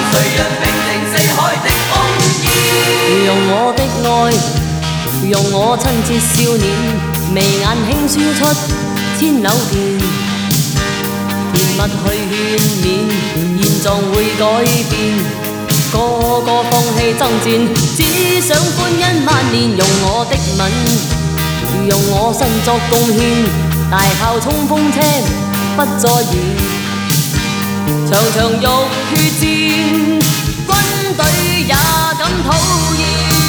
谁人平靜四海的風煙？ 用我的愛，用我親切笑臉，眉眼輕輸出千縷電，甜蜜去勸勉，現狀會改變。個個放棄爭戰，只想歡欣萬年。用我的吻，用我身作貢獻，大炮衝鋒車不再燃，場場浴血戰，軍隊也感討厭。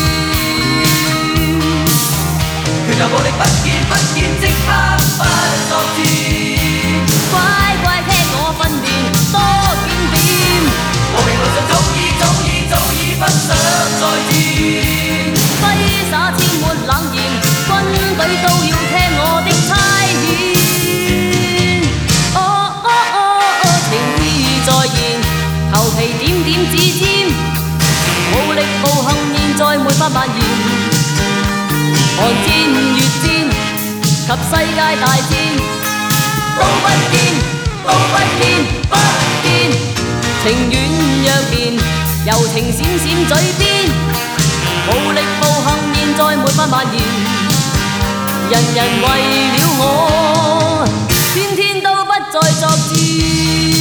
拳頭暴力不見，即刻不作戰。 乖乖聽我訓練，多檢點。 和平路上早已不想再戰。 揮灑千抹冷言，軍隊都要聽我的差遣。情意再現，求其點指尖，武力暴行現在沒法蔓延。寒戰越戰及世界大戰，都不見，不見。情軟若蓮，柔情閃閃嘴邊，武力暴行現在沒法蔓延。人人為了我，天天都不再作戰。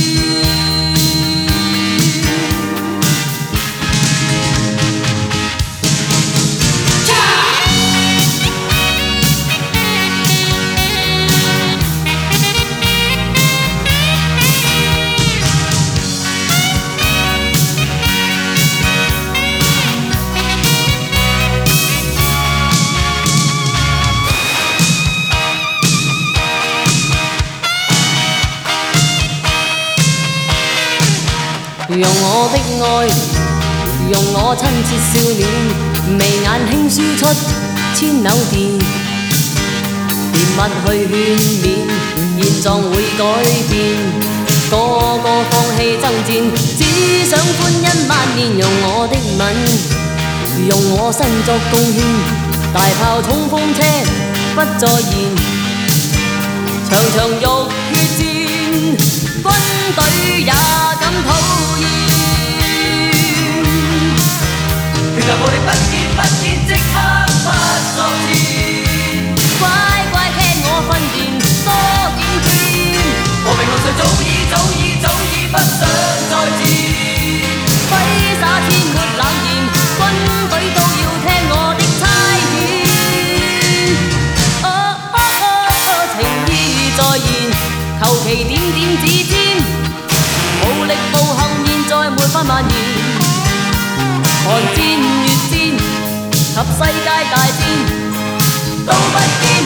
用我的愛，用我親切笑臉，眉眼輕輸出千縷電，甜蜜去勸勉，現狀會改變。個個放棄爭戰，只想歡欣萬年。用我的吻，用我身作貢獻，大炮衝鋒車不再燃，場場浴血戰，軍隊也感討厭。 拳頭暴力不見，即刻不作戰。 乖乖聽我訓練，多檢點。 和平路上早已不想再戰。 揮灑千抹冷言，軍隊都要聽我的差遣。情意再現，求其點指尖，武力暴行現在沒法蔓延。寒戰越戰及世界大戰，都不見。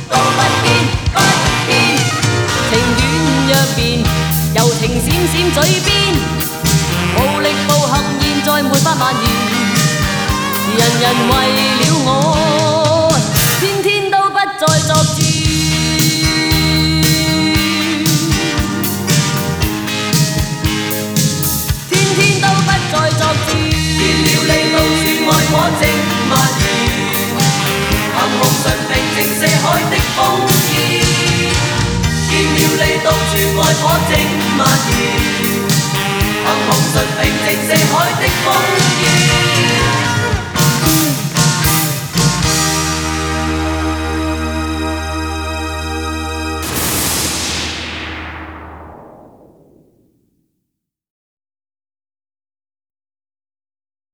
情軟若蓮，柔情閃閃嘴邊，武力暴行現在沒法蔓延。人人為了我，天天都不再作戰。天天都不再作戰。 見了你到處愛火正蔓延，行紅唇平靜四海的風煙。見了你到處愛火正蔓延。